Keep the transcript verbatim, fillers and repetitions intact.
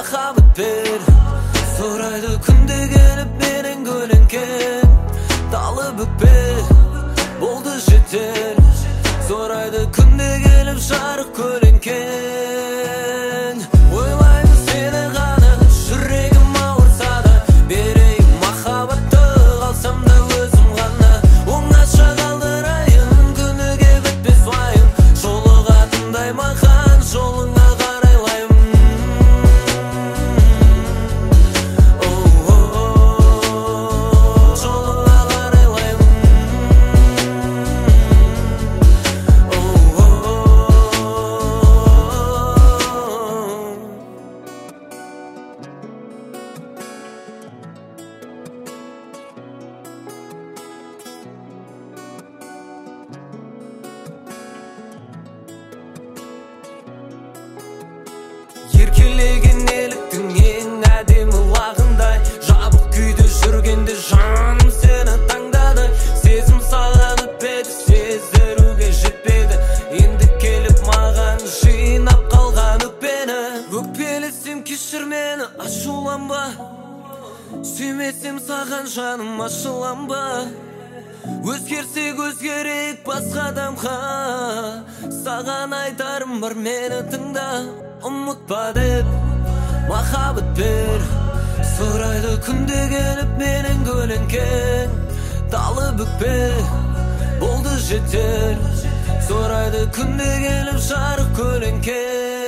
махаббат бер. Сурайды күнде келіп менен көлеңкен. Талы бүкпе, болды жетер. Сурайды күнде келіп жарық көлеңкен. Ойлаймын сені ғана, жүрегім ауырса да. Берейін махаббатты, қалсам да өзім ғана. Оңаша қалдырайын, күніге бітпес уайым. Жолығатындай маған, жолыңа қарайлаймын. Жолыңа қарайлаймын. Еркелеген еліктің ең әдемі лағындай, жабық күйде жүргенде жаным сені таңдады. Сезім саған өтпеді, сездіруге жетпеді. Енді келіп маған жинап қалған өкпені. Өкпелесем кешір мені, ашуланба. Сүймесем саған жаным ашуланба. Өзгерсек өзгерек басқа адамға. Саған айтарым бар, мені тыңда. Ұмытпа деп махаббат бер. Сурайды күнде келіп менен көлеңкен. Талы бүкпе, болды жетер. Сурайды күнде келіп жарық көлеңкен.